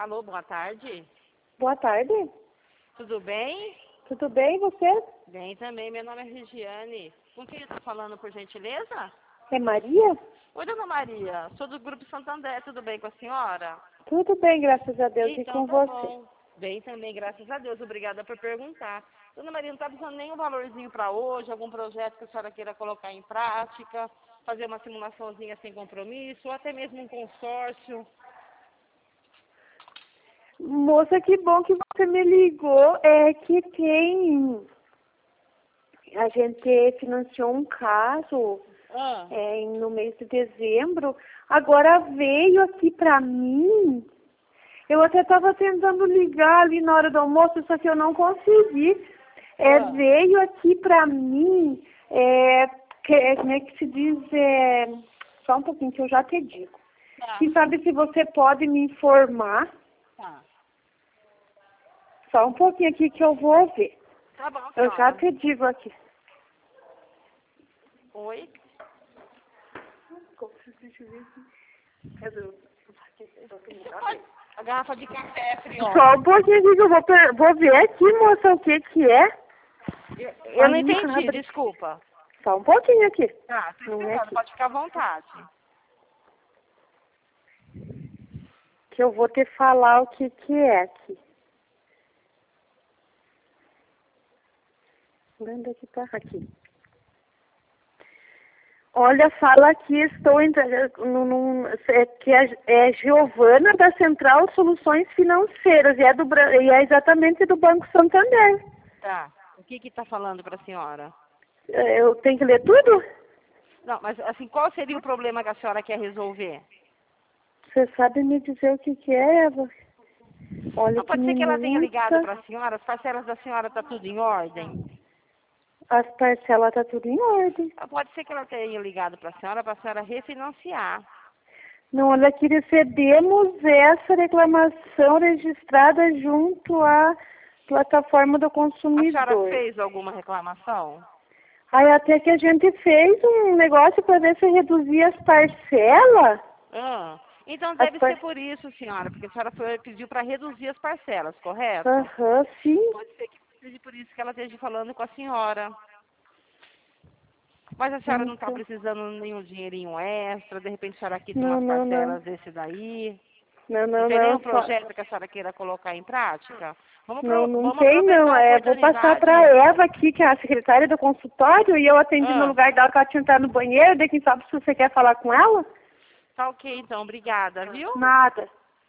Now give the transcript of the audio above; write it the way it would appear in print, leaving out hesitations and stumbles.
Alô, boa tarde. Boa tarde. Tudo bem? Tudo bem, você? Bem também, meu nome é Regiane. Com quem eu estou falando, por gentileza? É Maria? Oi, dona Maria, sou do Grupo Santander, tudo bem com a senhora? Tudo bem, graças a Deus. E Então com tá você? bom. Bem também, graças a Deus, obrigada por perguntar. Dona Maria, não está precisando nenhum valorzinho para hoje, algum projeto que a senhora queira colocar em prática, fazer uma simulaçãozinha sem compromisso, ou até mesmo um consórcio? Moça, que bom que você me ligou. É que a gente financiou um caso no mês de dezembro. Agora veio aqui pra mim. Eu até estava tentando ligar ali na hora do almoço, só que eu não consegui. Veio aqui pra mim, como é que se diz? Só um pouquinho que eu já te digo. Tá. Quem sabe se você pode me informar? Tá. Só um pouquinho aqui que eu vou ver. Tá bom, Eu já senhora. te digo aqui. Oi? A garrafa de café frio. Só um pouquinho aqui que eu vou ver aqui, moça, o que é. Eu não entendi, desculpa. Só um pouquinho aqui. Tá, tô Não é esperando, aqui. pode ficar à vontade. Que eu vou te falar o que é aqui. Onde é que tá? Aqui. Olha, fala aqui, estou entrando, que é Giovana da Central Soluções Financeiras e é exatamente do Banco Santander. Tá. O que tá falando pra senhora? Eu tenho que ler tudo? Não, mas assim, qual seria o problema que a senhora quer resolver? Você sabe me dizer o que é, Eva? Olha, Não pode ser que ela tenha multa. ligado pra senhora, as parcelas da senhora tá tudo em ordem? As parcelas tá tudo em ordem. Pode ser que ela tenha ligado pra senhora refinanciar. Não, olha aqui, recebemos essa reclamação registrada junto à plataforma do A senhora consumidor. fez alguma reclamação? Aí até que a gente fez um negócio para ver se reduzia as parcelas. Então deve ser por isso, senhora, porque a senhora pediu para reduzir as parcelas, correto? Aham, sim. Pode ser que seja por isso que ela esteja falando com a senhora. Mas a senhora não está precisando de nenhum dinheirinho extra, de repente a senhora quita umas parcelas desse daí. Não tem nenhum projeto que a senhora queira colocar em prática? Vamos tem não. aproveitar a Vou passar para a oportunidade. Eva aqui, que é a secretária do consultório, e eu atendi no lugar dela que ela tinha entrado no banheiro, daí quem sabe se você quer falar com ela? Tá ok, então. Obrigada, viu? Nada.